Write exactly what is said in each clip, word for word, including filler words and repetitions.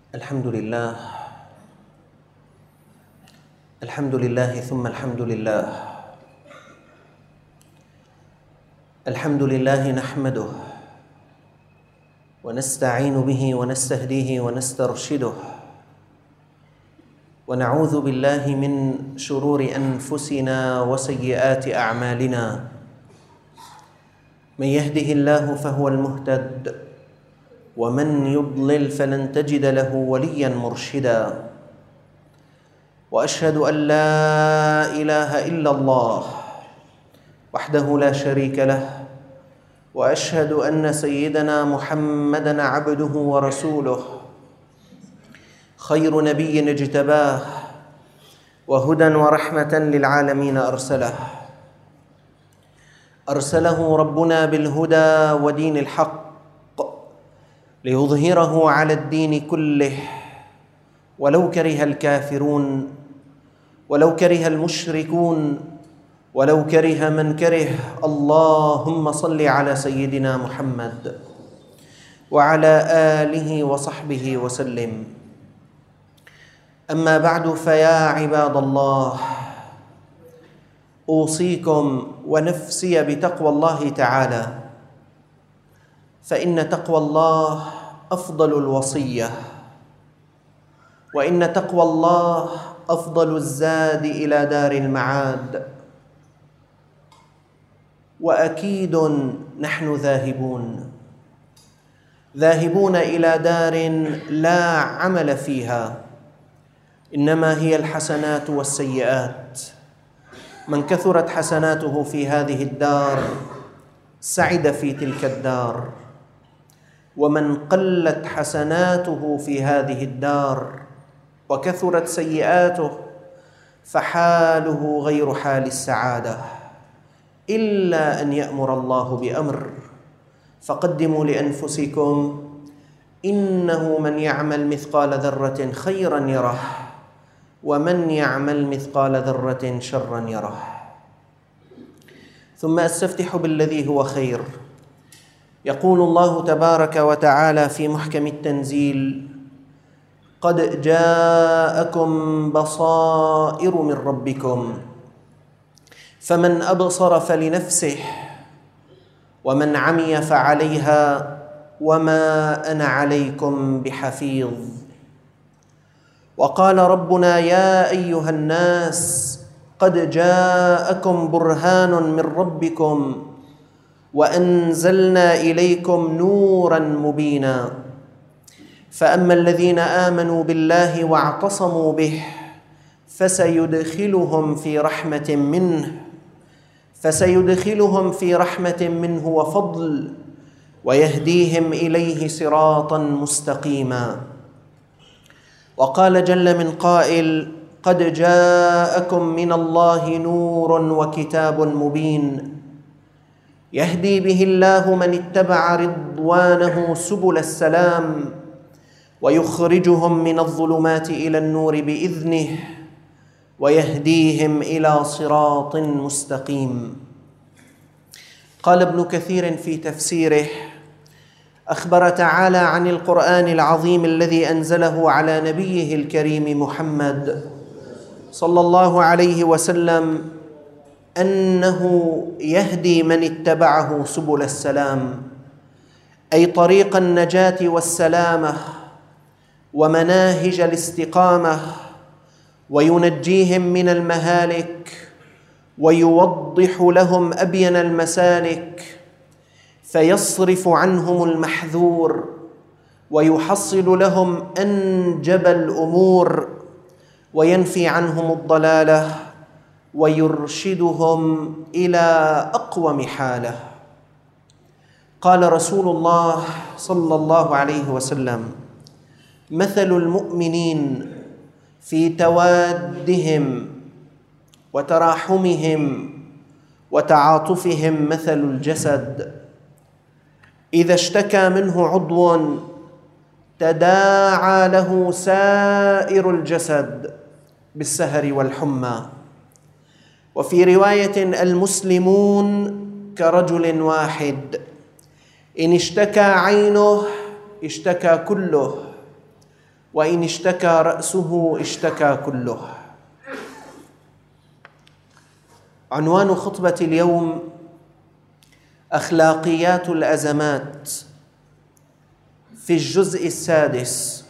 الحمد لله الحمد لله ثم الحمد لله الحمد لله نحمده ونستعين به ونستهديه ونسترشده ونعوذ بالله من شرور أنفسنا وسيئات أعمالنا من يهده الله فهو المهتد ومن يضلل فلن تجد له وليا مرشدا وأشهد أن لا إله إلا الله وحده لا شريك له وأشهد أن سيدنا محمدًا عبده ورسوله خير نبي اجتباه وهدى ورحمة للعالمين أرسله أرسله ربنا بالهدى ودين الحق ليظهره على الدين كله ولو كره الكافرون ولو كره المشركون ولو كره من كره. اللهم صل على سيدنا محمد وعلى آله وصحبه وسلم. أما بعد، فيا عباد الله، أوصيكم ونفسي بتقوى الله تعالى، فإن تقوى الله أفضل الوصية، وإن تقوى الله أفضل الزاد إلى دار المعاد. وأكيد نحن ذاهبون ذاهبون إلى دار لا عمل فيها، إنما هي الحسنات والسيئات. من كثرت حسناته في هذه الدار سعد في تلك الدار، ومن قلت حسناته في هذه الدار وكثرت سيئاته فحاله غير حال السعادة، إلا أن يأمر الله بأمر. فقدموا لأنفسكم، إنه من يعمل مثقال ذرة خيرا يره، ومن يعمل مثقال ذرة شرا يره. ثم أستفتح بالذي هو خير. يقول الله تبارك وتعالى في محكم التنزيل: قد جاءكم بصائر من ربكم فمن أبصر فلنفسه ومن عمي فعليها وما أنا عليكم بحفيظ. وقال ربنا: يا أيها الناس قد جاءكم برهان من ربكم وأنزلنا إليكم نورا مبينا. فأما الذين آمنوا بالله واعتصموا به فسيدخلهم في رحمة منه فسيدخلهم في رحمة منه وفضل ويهديهم إليه صراطا مستقيما. وقال جل من قائل: قد جاءكم من الله نور وكتاب مبين يهدي به الله من اتبع رضوانه سبل السلام ويخرجهم من الظلمات إلى النور بإذنه ويهديهم إلى صراط مستقيم. قال ابن كثير في تفسيره: أخبر تعالى عن القرآن العظيم الذي أنزله على نبيه الكريم محمد صلى الله عليه وسلم أنه يهدي من اتبعه سبل السلام، أي طريق النجاة والسلامة ومناهج الاستقامة، وينجيهم من المهالك ويوضح لهم أبين المسالك، فيصرف عنهم المحذور ويحصل لهم أنجب الأمور وينفي عنهم الضلالة ويرشدهم إلى أقوم حالة. قال رسول الله صلى الله عليه وسلم: مثل المؤمنين في توادهم وتراحمهم وتعاطفهم مثل الجسد، إذا اشتكى منه عضو تداعى له سائر الجسد بالسهر والحمى. وفي رواية: المسلمون كرجل واحد، إن اشتكى عينه اشتكى كله، وإن اشتكى رأسه اشتكى كله. عنوان خطبة اليوم: أخلاقيات الأزمات، في الجزء السادس.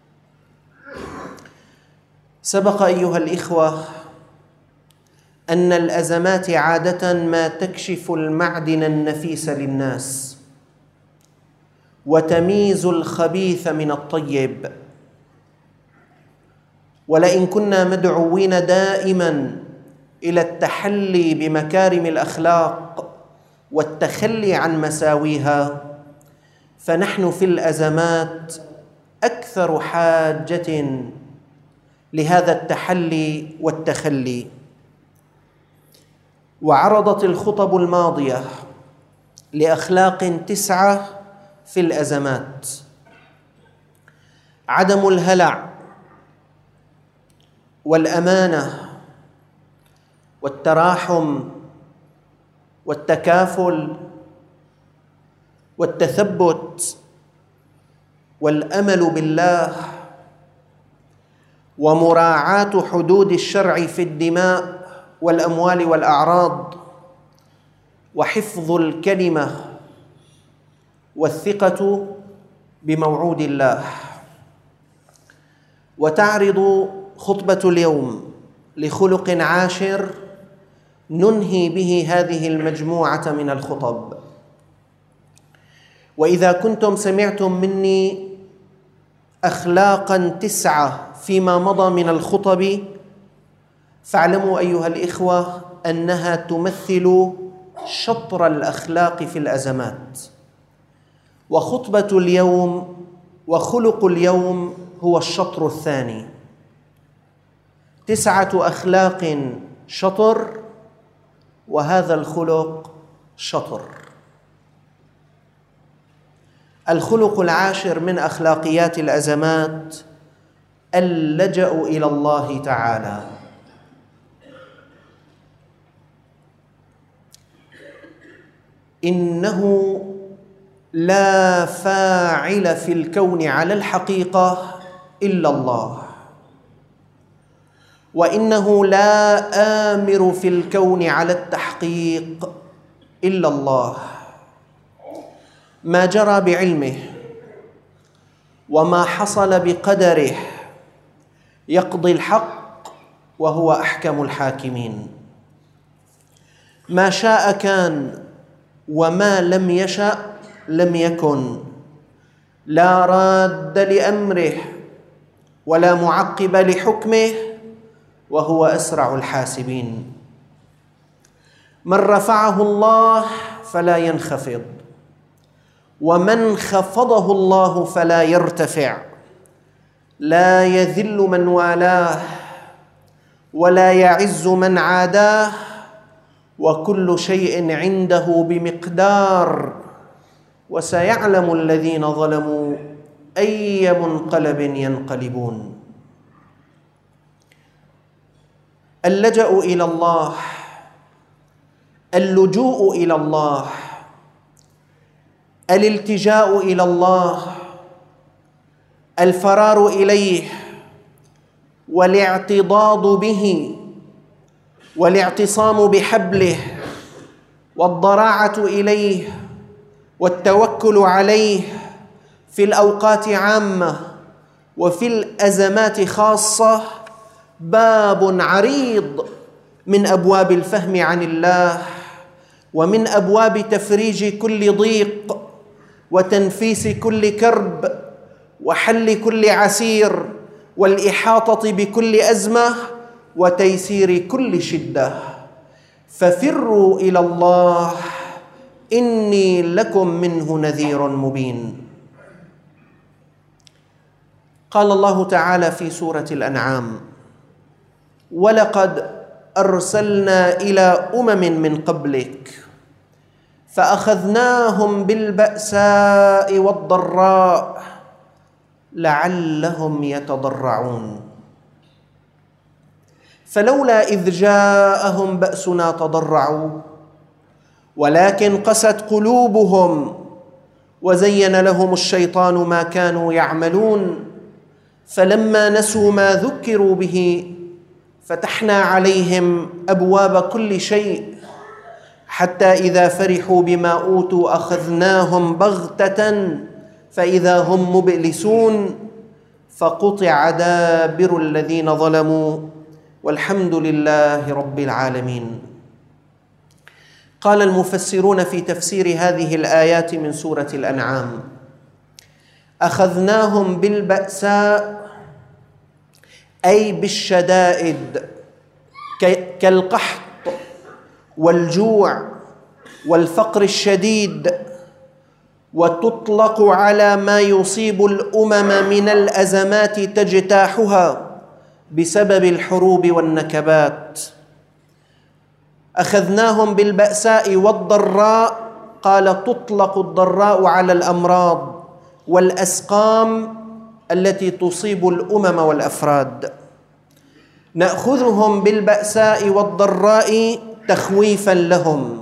سبق أيها الإخوة أن الأزمات عادة ما تكشف المعدن النفيس للناس وتمييز الخبيث من الطيب، ولئن كنا مدعوين دائما إلى التحلي بمكارم الأخلاق والتخلي عن مساويها، فنحن في الأزمات أكثر حاجة لهذا التحلي والتخلي. وعرضت الخطب الماضية لأخلاق تسعة في الأزمات: عدم الهلع، والأمانة، والتراحم، والتكافل، والتثبت، والأمل بالله، ومراعاة حدود الشرع في الدماء والأموال والأعراض، وحفظ الكلمة، والثقة بموعود الله. وتعرض خطبة اليوم لخلق عاشر ننهي به هذه المجموعة من الخطب. وإذا كنتم سمعتم مني أخلاقاً تسعة فيما مضى من الخطب، فاعلموا أيها الإخوة أنها تمثل شطر الأخلاق في الأزمات. وخطبة اليوم وخلق اليوم هو الشطر الثاني. تسعة أخلاق شطر، وهذا الخلق شطر. الخلق العاشر من أخلاقيات الأزمات: اللجأ إلى الله تعالى. إنه لا فاعل في الكون على الحقيقة إلا الله، وإنه لا آمر في الكون على التحقيق إلا الله. ما جرى بعلمه وما حصل بقدره يقضي الحق، وهو أحكم الحاكمين. ما شاء كان، وما لم يشأ لم يكن. لا راد لأمره ولا معقب لحكمه، وهو أسرع الحاسبين. من رفعه الله فلا ينخفض، ومن خفضه الله فلا يرتفع. لا يذل من والاه ولا يعز من عاداه، وكل شيء عنده بمقدار. وسيعلم الذين ظلموا أي منقلب ينقلبون. اللجأ إلى الله، اللجوء إلى الله، الالتجاء إلى الله، الفرار إليه، والاعتضاض به، والاعتصام بحبله، والضراعة إليه، والتوكل عليه في الأوقات عامة وفي الأزمات خاصة، باب عريض من أبواب الفهم عن الله، ومن أبواب تفريج كل ضيق، وتنفيس كل كرب، وحل كل عسير، والإحاطة بكل أزمة، وتيسير كل شدة. ففروا إلى الله إني لكم منه نذير مبين. قال الله تعالى في سورة الأنعام: ولقد أرسلنا إلى أمم من قبلك فأخذناهم بالبأساء والضراء لعلهم يتضرعون. فلولا إذ جاءهم بأسنا تضرعوا ولكن قست قلوبهم وزين لهم الشيطان ما كانوا يعملون فلما نسوا ما ذكروا به فتحنا عليهم أبواب كل شيء حتى إذا فرحوا بما أوتوا أخذناهم بغتة فإذا هم مبلسون فقطع دابر الذين ظلموا والحمد لله رب العالمين. قال المفسرون في تفسير هذه الآيات من سورة الأنعام: أخذناهم بالبأساء أي بالشدائد كالقحط والجوع والفقر الشديد، وتطلق على ما يصيب الأمم من الأزمات تجتاحها بسبب الحروب والنكبات. أخذناهم بالبأساء والضراء، قال تطلق الضراء على الأمراض والأسقام التي تصيب الأمم والأفراد. نأخذهم بالبأساء والضراء تخويفا لهم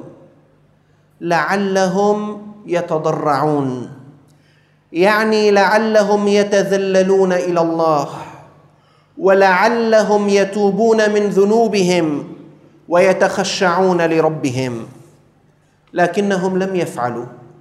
لعلهم يتضرعون، يعني لعلهم يتذللون إلى الله، ولعلهم يتوبون من ذنوبهم ويتخشعون لربهم، لكنهم لم يفعلوا.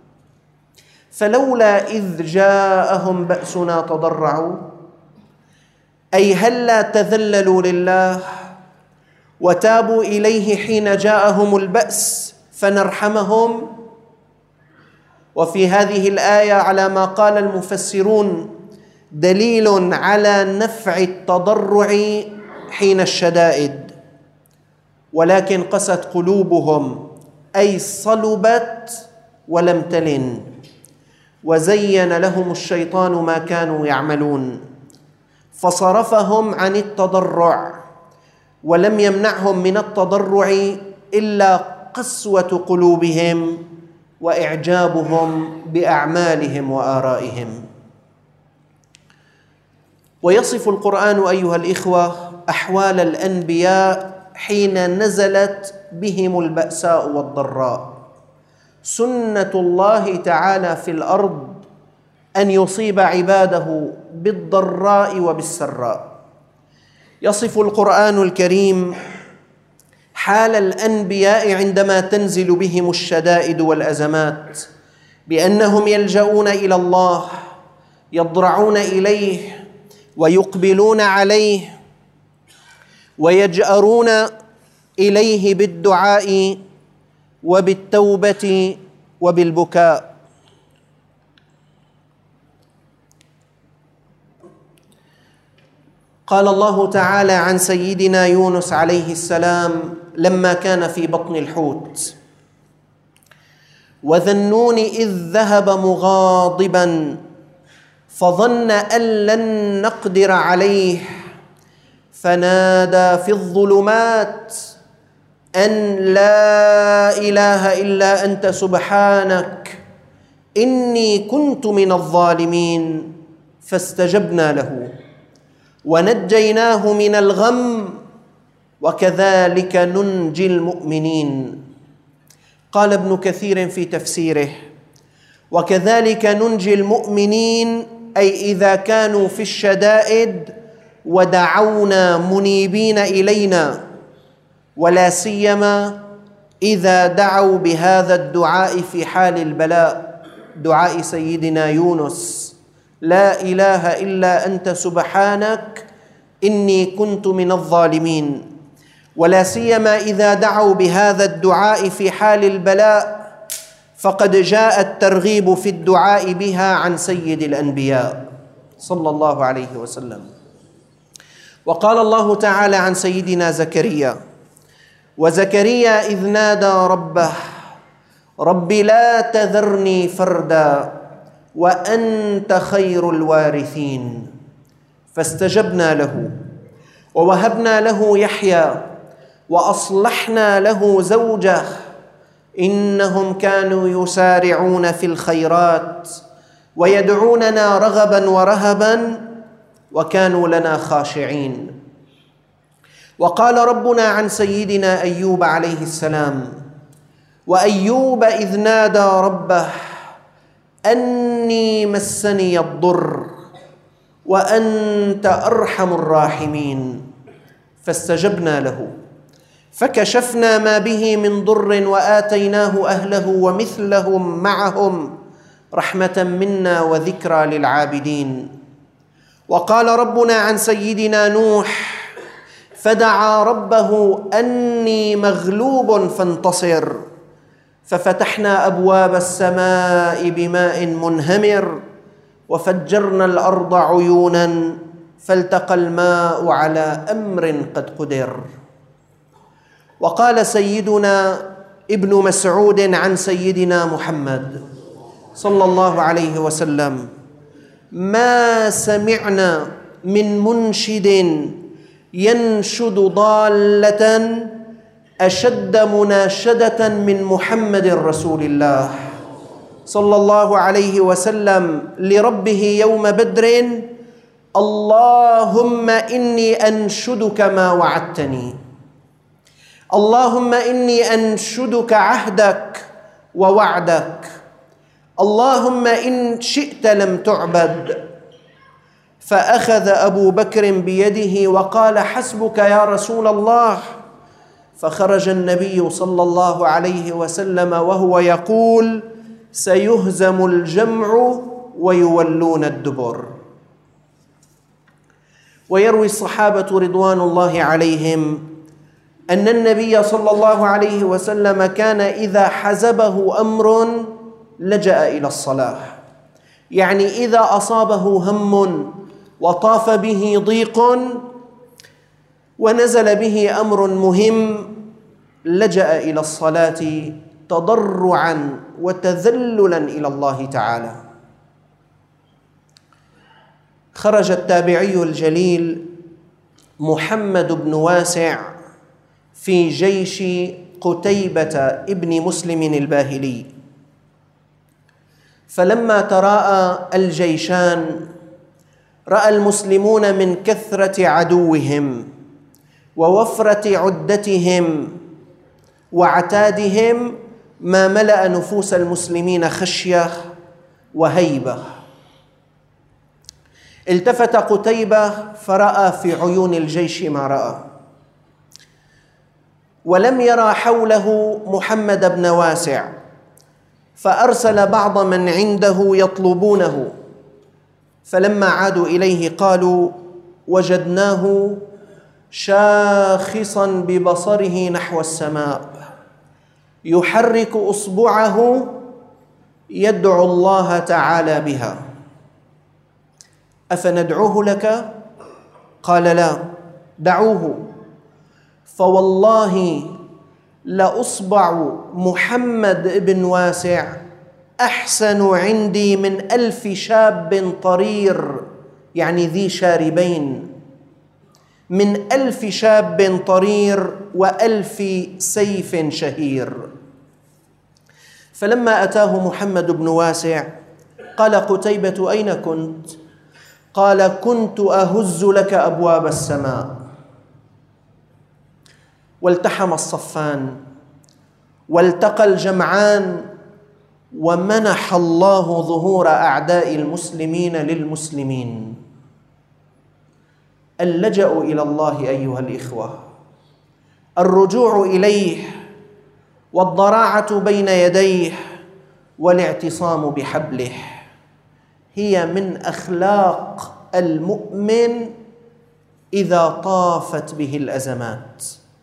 فلولا إذ جاءهم بأسنا تضرعوا، أي هلا تذللوا لله وتابوا إليه حين جاءهم البأس فنرحمهم. وفي هذه الآية على ما قال المفسرون دليل على نفع التضرع حين الشدائد، ولكن قست قلوبهم أي صلبت ولم تلن، وزين لهم الشيطان ما كانوا يعملون فصرفهم عن التضرع، ولم يمنعهم من التضرع إلا قسوة قلوبهم وإعجابهم بأعمالهم وآرائهم. ويصف القرآن أيها الإخوة أحوال الأنبياء حين نزلت بهم البأساء والضراء. سنة الله تعالى في الأرض أن يصيب عباده بالضراء وبالسراء. يصف القرآن الكريم حال الأنبياء عندما تنزل بهم الشدائد والأزمات بأنهم يلجؤون إلى الله، يضرعون إليه ويقبلون عليه ويجأرون إليه بالدعاء وبالتوبة وبالبكاء. قال الله تعالى عن سيدنا يونس عليه السلام لما كان في بطن الحوت: وذا النون إذ ذهب مغاضبا فظن أن لن نقدر عليه فنادى في الظلمات أن لا إله إلا أنت سبحانك إني كنت من الظالمين فاستجبنا له ونجيناه من الغم وكذلك ننجي المؤمنين. قال ابن كثير في تفسيره: وكذلك ننجي المؤمنين، أي إذا كانوا في الشدائد ودعونا منيبين إلينا، ولا سيما إذا دعوا بهذا الدعاء في حال البلاء، دعاء سيدنا يونس: لا إله إلا أنت سبحانك إني كنت من الظالمين. ولا سيما إذا دعوا بهذا الدعاء في حال البلاء، فقد جاء الترغيب في الدعاء بها عن سيد الأنبياء صلى الله عليه وسلم. وقال الله تعالى عن سيدنا زكريا: وزكريا إذ نادى ربه رب لا تذرني فردا وأنت خير الوارثين فاستجبنا له ووهبنا له يحيى وأصلحنا له زوجه إنهم كانوا يسارعون في الخيرات ويدعوننا رغبا ورهبا وكانوا لنا خاشعين. وقال ربنا عن سيدنا أيوب عليه السلام: وأيوب إذ نادى ربه أني مسني الضر وأنت أرحم الراحمين. فاستجبنا له فكشفنا ما به من ضر وآتيناه أهله ومثلهم معهم رحمة منا وذكرى للعابدين. وقال ربنا عن سيدنا نوح: فدعا ربه أني مغلوب فانتصر، ففتحنا أبواب السماء بماء منهمر وفجرنا الأرض عيونا فالتقى الماء على أمر قد قدر. وقال سيدنا ابن مسعود عن سيدنا محمد صلى الله عليه وسلم: ما سمعنا من منشد ينشد ضالة أشد مناشدة من محمد رسول الله صلى الله عليه وسلم لربه يوم بدر: اللهم إني أنشدك ما وعدتني، اللهم إني أنشدك عهدك ووعدك، اللهم إن شئت لم تعبد. فأخذ أبو بكر بيده وقال: حسبك يا رسول الله. فخرج النبي صلى الله عليه وسلم وهو يقول: سيهزم الجمع ويولون الدبر. ويروي الصحابة رضوان الله عليهم أن النبي صلى الله عليه وسلم كان إذا حزبه أمر لجأ إلى الصلاة، يعني إذا أصابه هم وطاف به ضيق ونزل به أمر مهم لجأ إلى الصلاة تضرعا وتذللا إلى الله تعالى. خرج التابعي الجليل محمد بن واسع في جيش قتيبة ابن مسلم الباهلي، فلما تراءى الجيشان رأى المسلمون من كثرة عدوهم ووفرة عدتهم وعتادهم ما ملأ نفوس المسلمين خشية وهيبة. التفت قتيبة فرأى في عيون الجيش ما رأى، ولم يرى حوله محمد بن واسع، فأرسل بعض من عنده يطلبونه، فلما عادوا إليه قالوا: وجدناه شاخصا ببصره نحو السماء يحرك إصبعه يدعو الله تعالى بها، أفندعوه لك؟ قال: لا، دعوه، فوالله لأصبع محمد بن واسع أحسن عندي من ألف شاب طرير، يعني ذي شاربين، من ألف شاب طرير وألف سيف شهير. فلما أتاه محمد بن واسع قال قتيبة: أين كنت؟ قال: كنت أهز لك أبواب السماء. والتحم الصفان والتقى الجمعان، ومنح الله ظهور أعداء المسلمين للمسلمين. اللجأ إلى الله أيها الإخوة، الرجوع إليه والضراعة بين يديه والاعتصام بحبله هي من أخلاق المؤمن إذا طافت به الأزمات.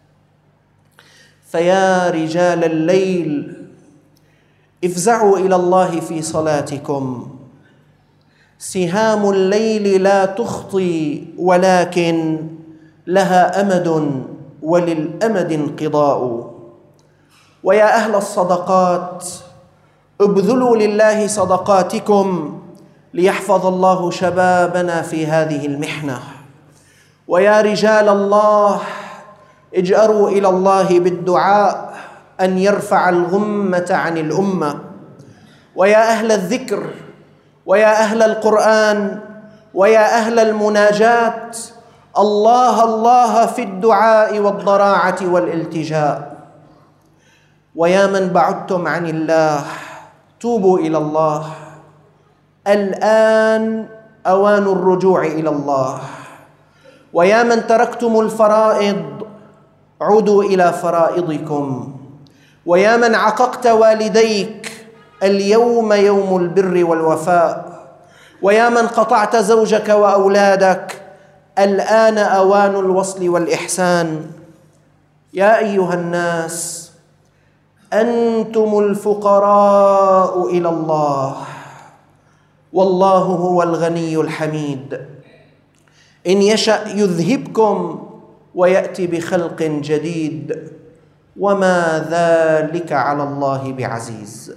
فيا رجال الليل افزعوا إلى الله في صلاتكم، سهام الليل لا تخطي ولكن لها أمد وللأمد انقضاء. ويا أهل الصدقات ابذلوا لله صدقاتكم ليحفظ الله شبابنا في هذه المحنة. ويا رجال الله اجأروا إلى الله بالدعاء أن يرفع الغمة عن الأمة. ويا أهل الذكر ويا أهل القرآن ويا أهل المناجاة، الله الله في الدعاء والضراعة والالتجاء. ويا من بعدتم عن الله توبوا إلى الله، الآن أوان الرجوع إلى الله. ويا من تركتم الفرائض عودوا إلى فرائضكم. ويا من عققت والديك اليوم يوم البر والوفاء. ويا من قطعت زوجك وأولادك الآن أوان الوصل والإحسان. يا أيها الناس أنتم الفقراء إلى الله والله هو الغني الحميد. إن يشأ يذهبكم ويأتي بخلق جديد وما ذلك على الله بعزيز.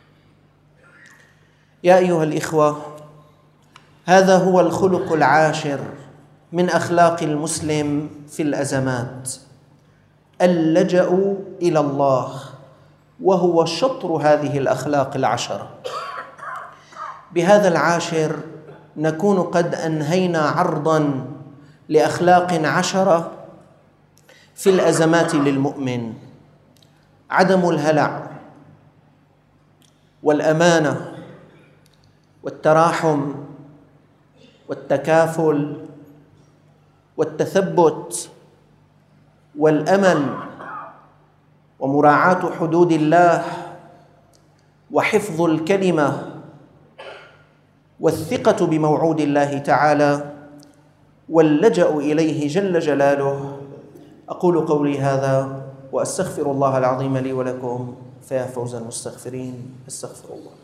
يا أيها الإخوة، هذا هو الخلق العاشر من أخلاق المسلم في الأزمات، اللجأ إلى الله، وهو شطر هذه الأخلاق العشرة. بهذا العاشر نكون قد أنهينا عرضاً لأخلاق عشرة في الأزمات للمؤمن: عدم الهلع، والأمانة، والتراحم، والتكافل، والتثبت، والأمل، ومراعاة حدود الله، وحفظ الكلمة، والثقة بموعود الله تعالى، واللجأ إليه جل جلاله. أقول قولي هذا وأستغفر الله العظيم لي ولكم، فيا فوز المستغفرين. استغفر الله.